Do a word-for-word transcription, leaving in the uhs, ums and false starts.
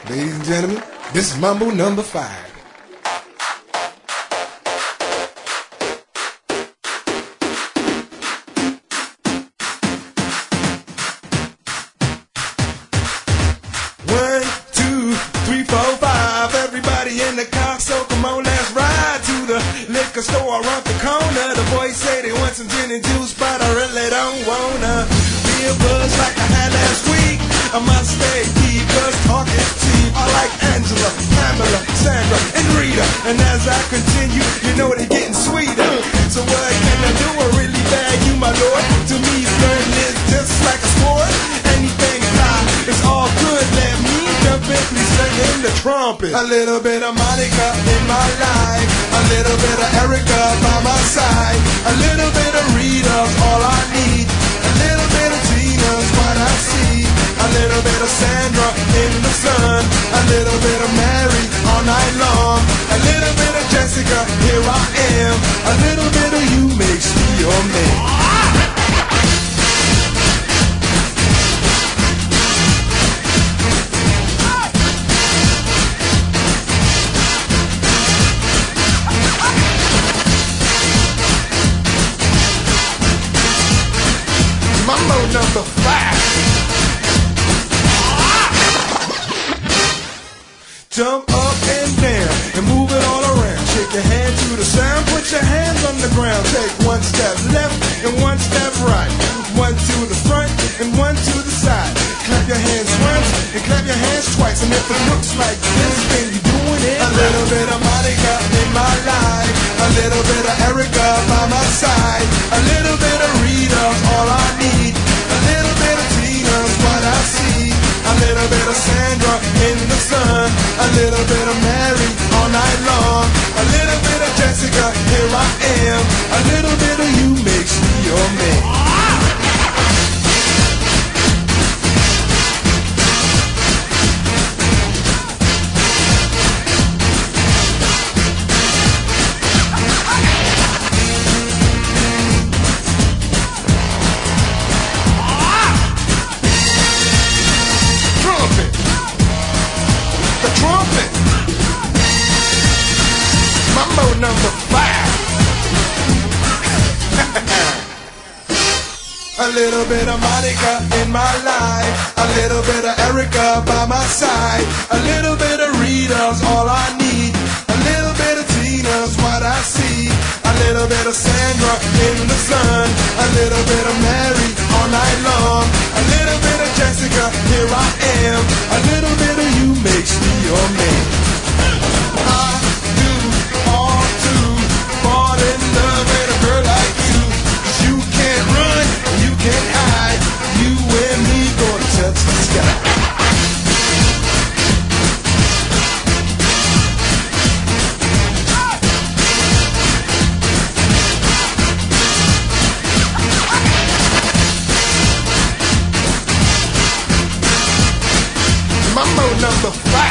Ladies and gentlemen, this is Mambo number five. One, two, three, four, five. Everybody in the car, so come on, let's ride to the liquor store around the corner. The boys say they want some gin and juice, but I really don't wanna be a buzz like I had last week. I must stay deep, cause talk is cheap. I like Angela, Pamela, Sandra, and Rita. And as I continue, you know they're getting sweeter. So what can I do? I really bag you, my lord. To me, flirting is just like a sport. Anything fly, it's all good. Let me jump in, please sing in the trumpet. A little bit of Monica in my life, a little bit of Erica by my side, a little bit of Rita's all I need, a little bit of Tina's what I see, a little bit of Sandra in the sun, a little bit of Mary all night long, a little bit of Jessica, here I am, a little bit of you makes me your man. Mambo number five. Jump up and down and move it all around. Shake your hand to the sound, put your hands on the ground. Take one step left and one step right. One to the front and one to the side. Clap your hands once and clap your hands twice. And if it looks like this, then you're doing it. A little bit of Monica in my life, a little bit of Erica by my side, a little bit of Rita's all I need, a little bit of Tina's what I see, a little bit of Sandra in the sun, a little bit of Mary all night long, a little bit of Jessica, here I am, a little bit of you makes me your man. Mambo number five. A little bit of Monica in my life, a little bit of Erica by my side, a little bit of Rita's all I need, a little bit of Tina's what I see, a little bit of Sandra in the sun, a little bit of Mary all night long, a little bit of Jessica, here I am, a little bit of you makes me your man. I do all to fall in love with a girl like you, 'cause you can't run, you can't hide, you and me gonna touch the sky. Mambo number five.